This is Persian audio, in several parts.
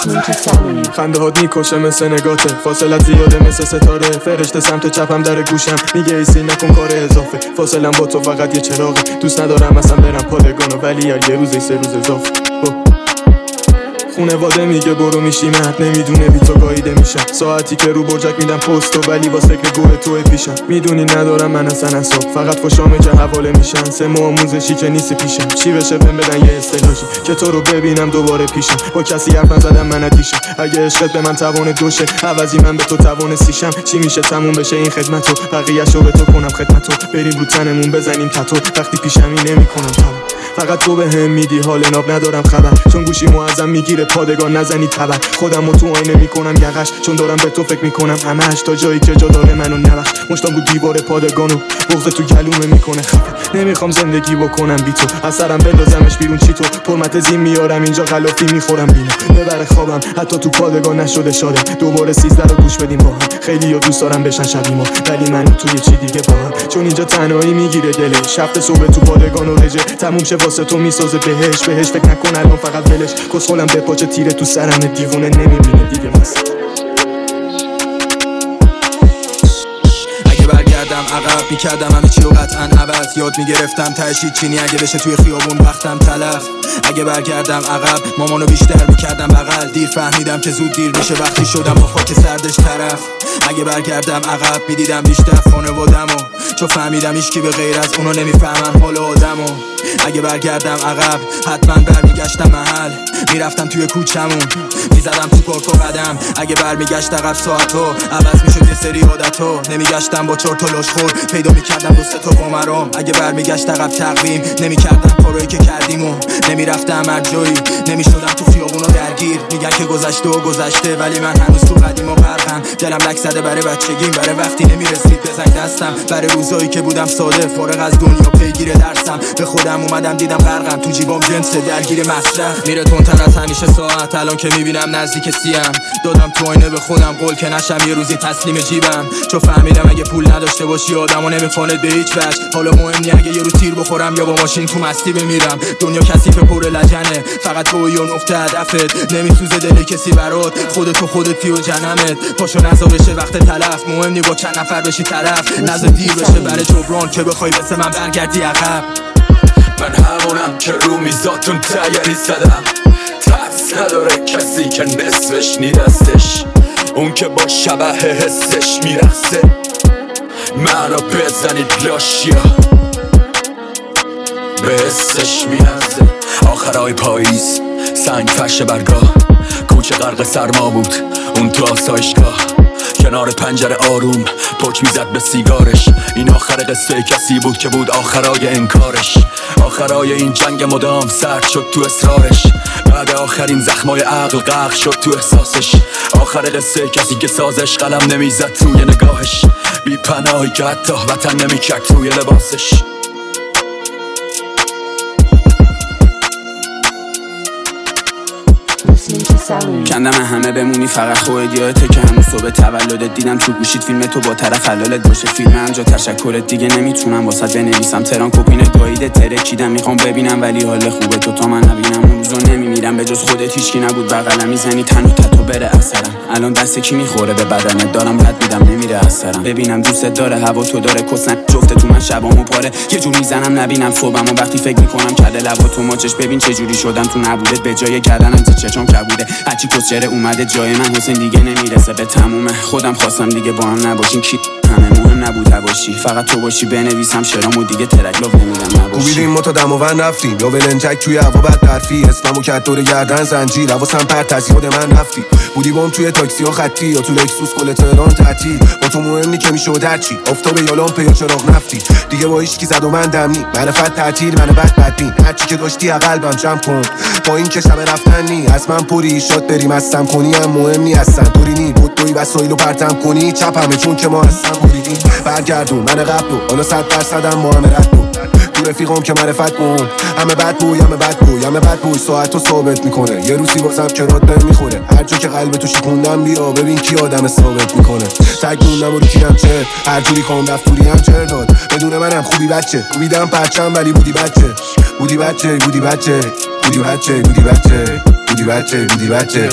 خنده هات میکشه مثل نگاته، فاصلت زیاده مثل ستاره، فرشته سمت چپم در گوشم میگه ایسی نکن کار اضافه، فاصلم با تو فقط یه چراغه، دوست ندارم اصلا برم پادگانو ولی یه روزی 3 روز اضافه. خونواده میگه برو میشی مرد، نمیدونه بی تو گاییده میشم، ساعتی که رو برجک میدم پستو ولی واسه فکر گوه توی پیشم، میدونی ندارم من اصلا اصاب، فقط خوشام جه حواله میشن، 3 ماه آموزشی که نیست پیشم، چی بشه بهم بدن یه اصطلاحی که تو رو ببینم دوباره پیشم، با کسی حرف نزدم من ندیشم، اگه عشقت به من توان دوشه عوضی من به تو توان سیشم، چی میشه تموم بشه این خدمتو، بقیه‌شو به تو کنم خدمتو، بریم رو تنمون بزنیم تتو، وقتی پیشمی نمیکنم فقط تو بهم میدی حال ناب ندارم خبر، چون گوشی معظم میگیره پادگان نزنی تبر، خودمو تو آینه میکنم یقش، چون دارم به تو فکر میکنم همش، تا جایی که جا داره منو نبخش، مشتام بود دیوار پادگانو بغض تو گلومه میکنه خفه، نمیخوام زندگی بکنم بی تو، از سرم بندازمش بیرون چی تو، پرمت زین میارم اینجا غلافی میخورم بینو ببره خوابم، حتی تو پادگان نشده شاده، دوباره 13 رو گوش بدیم با هم، خیلی ها دوست دارم بشن شبیه ما ولی من تو یه چی دیگه با هم، چون اینجا تنهایی میگیره دلش، شب صبح تو پادگان و رژه تموم شه واسه تو میسازه بهش فکر نکن الان فقط ولش، کسخولم به پاچه تیره تو سرم، دیوونه نمیبینه دیگه مست. اگه برگردم عقب میکردم همه چی و قطعا عوض، یاد میگرفتم تهش چینی اگه بشه توی خیابون وقتم تلف، اگه برگردم عقب مامانو بیشتر میکردم بغل، دیر فهمیدم که زود دیر میشه وقتی شدم با خاک سردش طرف، اگه برگردم عقب میدیدم بیشتر خانوادمو، چون فهمیدم هیچکی به غیر از اونو نمیفهمن حال آدمو، اگه برگردم عقب حتما برمیگشتم محل، میرفتم توی کوچمون میزدم تو پارک و قدم، اگه برمیگشت عقب ساعتو عوض میشد یه سری عادتو، نمیگشتم با 4 تا لاشخور پیدا میکردم دوست تو قمرام، اگه برمیگشت عقب تقویم نمیکردم کارایی که کردیم و نمیرفتم هر جایی، نمیشدم تو خیابونا درگیر، میگن که گذشته و گذشته ولی من هنوز تو قدیم و غرقم، دلم لک زده برای بچگیم، برای وقتی نمیرسید بزنگ دستم، برای روزایی که بودم ساده فارغ از دنیا پیگیر درسم، به خودم اومدم دیدم غرقم تو جیبام جنس درگیر مصرف، میره تندتر از همیشه ساعت، الان که میبینم نزدیک 30ام، دادم تو آینه به خودم قول که نشم یه روزی تسلیم جیبم، چون فهمیدم اگه پول نداشته باشی آدمو نمیخواند به هیچ وجه، حالا مهم نی اگه یه روز تیر بخورم یا با ماشین تو مستی بمیرم، دنیا کثیف پر لجنه، فقط تو یا نقطه هدفت، نمیسوزه دل کسی برات، خودتی و جنمت، پاشو نزا بشه وقت تلف، مهم نی با چند نفر بشی طرف، نزا دیر بشه برای جبران که بخوای مثل من برگردی عقب، من همونم که رو میزاتون تیاری زدم، ترس نداره کسی که نصفش نیدستش، اون که با شبه حسش میرخصه، منو بزنید لاشیا به حسش میرخصه، آخرای پاییز سنگ فرش برگاه، کوچه غرق سرما بود اون تو آسایشگاه، کنار پنجره آروم پک میزد به سیگارش، این آخر قصه کسی بود که بود آخرای انکارش، آخرای این جنگ مدام سرد شد تو اصرارش، بعد آخرین زخمای عقل غرق شد تو احساسش، آخر قصه کسی که سازش قلم نمیزد توی نگاهش، بی پناهی که حتی وطن نمیکرد توی لباسش. کندم همه بمونی فقط خودت، یادته که همون صبح تولدت دیدم تو گوشید فیلم تو با طرف حلالت باشه، فیلم همجا تشکرت دیگه نمیتونم واسط بنویسم، تران کپین گاییده ترکیدم، میخوام ببینم ولی حال خوبه تو تا من نبینم، اون روزا نمیمیرم به جز خودت هیچکی نبود بغلم، میزنی تن و تتو بره اثرم، الان دست کی میخوره به بدنت، دارم رد میدم نمیره اثرم، ببینم دوستت داره هوا تو داره کسن جفت تو من شبامو پاره، یه جور میزنم نبینم صبحمو وقتی فکر میکنم کرده لبا تو ماچش، ببین چه جوری شدم تو نبودت به جای کردنم چشام کبوده، هرچی کسچره اومده جای من، حسین دیگه نمیرسه به تمومه، خودم خواستم دیگه با هم نباشیم، کی همه مهم نبود باشی، فقط تو باشی بنویسم شعرامو دیگه ترک لو نمیدم نباشی، کوبیدیم ما تا دم و ون رفتیم یا ولنجک توی هوا بد برفی، اسممو کرد دور گردن زنجیر، حواسم پرت از یاد من رفتی، بودی بام توی تاکسی و خطی یا تو لکسوس کل تهران تعطیل، با تو مهم نی که میشد هرچی آفتاب یا لامپ یا چراغ نفتی، دیگه با هیچ کی زد و من دم نی، معرفت تعطیل من بدبین، هرچی که داشتی قلبم جمع کن، با این که شب رفتن نی از من پری شاد بریم استم کنی، هم مهم نی اصلا دوری نی بود توی وسایلو پرتم کنی، چپ همه چون که ما هستم بریدیم، برگردون من قبلو حالا 100% ما همه ردو، تو رفیقام که معرفت کن، همه بد بوی ساعتو ثابت میکنه، یه روزی بازم که راد نمیخوره، هر جا که قلب تو شکوندم بیا ببین کی آدم ثابت میکنه، تگوندم و ریکیدم چه هر جوری کام دفتوری هم چر داد، بدون منم خوبی بچه کوبیدم پرچم ولی بودی بچه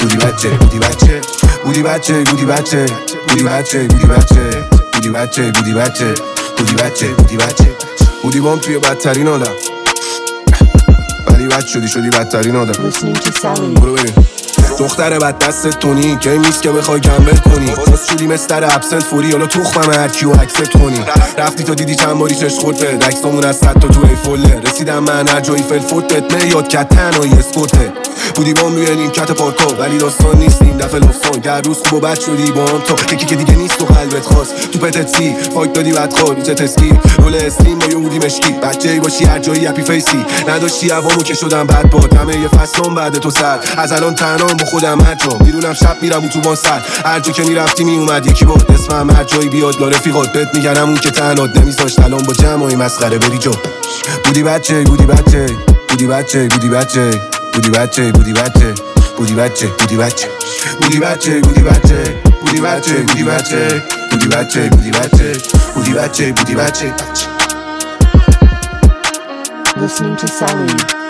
بودی بچه بودی بچه بودی بچه بودی بچه بودی بچه بودی بچه بودی بچه بودی بچه بودی بچه بودی بچه بودی بام توی بدترین آدم ولی بد شدی بدترین آدم برو بریم دختر بد دست تونی که نیست که بخوای گمبل کنی باز شدی مستر ابسنت فوری حالا تخمم هرکی و اکسپت کنی رفتی تا دیدی چند باری چشت خورد به دکستامون از 100 تا تو ایفوله رسیدم من هر جایی فلفوت بهت میاد که تنهایی اسکوته بودی بام روی نیمکت پارکا ولی داستان نیست این دفعه لفظان که هر روز خوب و بد شدی با هم تا یکی که دیگه نیست و قلبت خواست تو پتت سی فاک دادی بدخواد نیچه تسکی رول استیم با یه بودی مشکی بچه‌ای باشی هر جایی اپی فیسی نداشتی هوامو که شدم بد باد همه یه فصلم بعد تو سر از الان تنهام با خودم هر جا میرونم شب میرم تو وان سر هر جا که میرفتی میومد یکی بود اسمم هر جایی بیاد لا رفیقات بهت میگن همون که تنهات نمیذاشت الان با جمعای مسخره بری جا بودی بچه بودی بچه بودی بچه بودی بچه بودی بچه بودی بچه بودی بچه بودی بچه بودی بچه بودی بچه بودی بچه بودی بچه بودی بچه بودی بچه بودی بچه بودی بچه Listening to Sally.